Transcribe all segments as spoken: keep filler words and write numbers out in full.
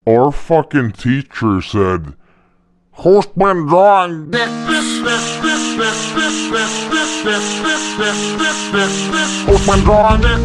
Our fucking teacher said, who's been drawing dick? Who's been drawing dick?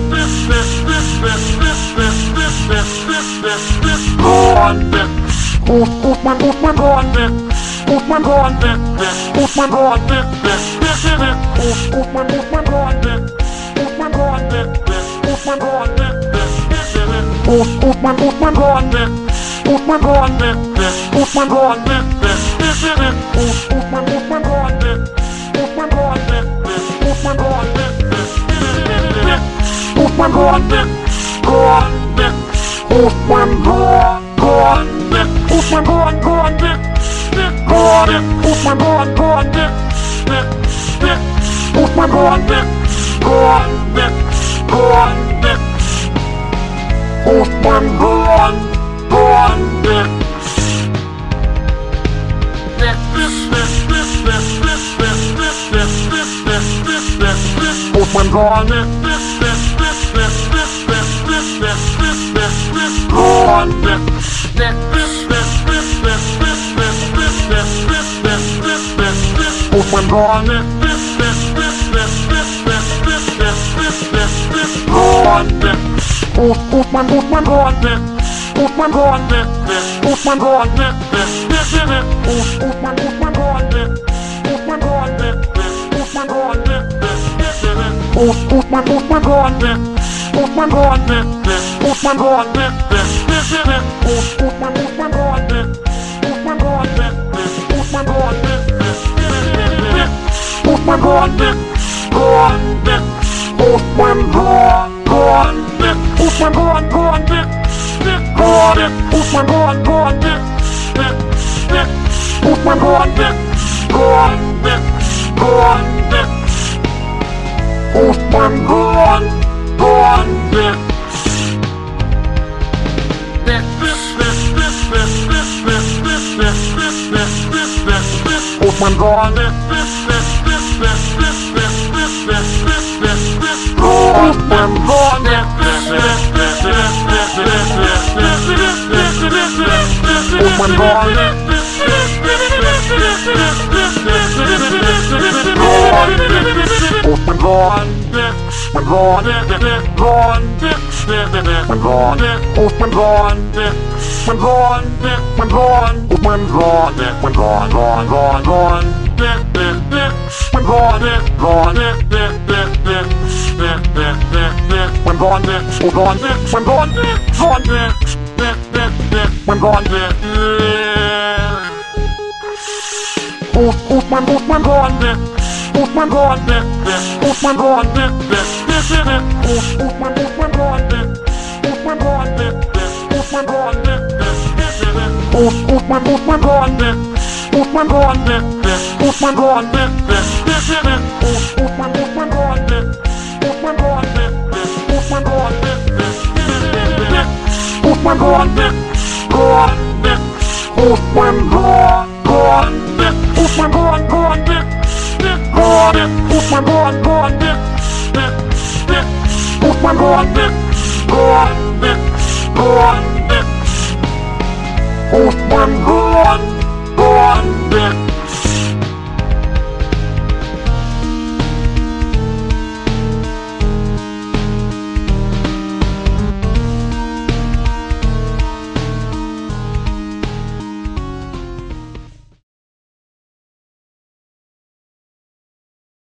Drawing dick. Who's, who's been, who's been drawing dick? Who's been drawing dick? Who's been drawing dick? Who's, who's been, who's been drawing dick? Who's been drawing dick? Who's been drawing dick? Who's, who's been, who's been drawing dick? Who's been drawing dick? Who's been drawing dick? Who's, who's been, who's been drawing dick? Who's been drawing dick? Who's been drawing dick? Who's been drawing dick? Drawing dick. Who's been drawing, drawing dick? Who's been drawing, drawing dick? Drawing dick. Who's been drawing, drawing dick? Dick, dick. Who's been drawing dick? Drawing dick, drawing dick. Who's been drawing, drawing dick? Dick, this, this, this, this, this, this, this, this, this, this, this, this, this. Who's been drawing dick? This, this, this, this, this, this, this, this, this, this, this, drawing dick. Dick, this, this, this, this, this, this, this, this, this, this, this, this, this. Who's been drawing dick? This, this, this, this, this, this, this, this, this, this, this, drawing dick. Who's, who's been, who's been drawing dick? Who's been drawing dick? Who's been drawing dick? This, this, this, this. Who's, who's been, who's been drawing dick? Who's been drawing dick? Who's been drawing dick? This, this, this, this. Who's, who's been, who's been drawing dick? Who's been drawing dick? Who's been drawing dick? This, this, this, this. Who's, who's been, who's been drawing dick? Who's been drawing dick? Who's been drawing dick? This, this, this, this. Who's been drawing dick? Drawing dick. Who's been drawing, drawing dick? Who's been drawing, drawing dick? Dick, drawing dick. Who's been drawing, drawing dick? Dick, dick. Who's been drawing dick? Drawing dick, drawing dick. Who's been drawing, drawing dick? Dick, this, this, this, this, this, this, this, this, this, this, this, this, this. Who's been drawing dick? This, this, this, this, this, this, this, this, this, this, this. Who's been drawing dick? This, this, this, this, this, this, this, this, this, this, this, this, this. Who's been drawing dick? This, this, this, this, this, this, this, this, this, this, this, this. Who's been drawing dick? Been drawing dick, dick, dick, drawing dick, dick, dick, dick. Been drawing dick. Who's been drawing dick? Been drawing dick, been drawing. Who's been drawing dick? Been drawing, drawing, drawing, drawing. Dick, dick, dick. Been drawing dick, drawing dick, dick, dick, dick, dick, dick, dick, dick. Been drawing dick, who's drawing dick? Been drawing dick, drawing dick, dick, dick, dick. Been drawing dick. Who's, who's been, who's been drawing dick? Who's been drawing dick? Who's been drawing dick? This, this, this, this. Who's, who's been, who's been drawing dick? Who's been drawing dick? Who's been drawing dick? This, this, this, this. Who's, who's been, who's been drawing dick? Who's been drawing dick? Who's been drawing dick? This, this, this, this. Who's, who's been, who's been drawing dick? Who's been drawing dick? Who's been drawing dick? This, this, this, this. Who's been drawing dick? Drawing dick. Who's been drawing, drawing dick? Who's been drawing, drawing dick? Drawing dick. Who's been drawing, drawing dick? Dick, dick. Who's been drawing dick? Drawing dick, drawing dick. Who's been drawing?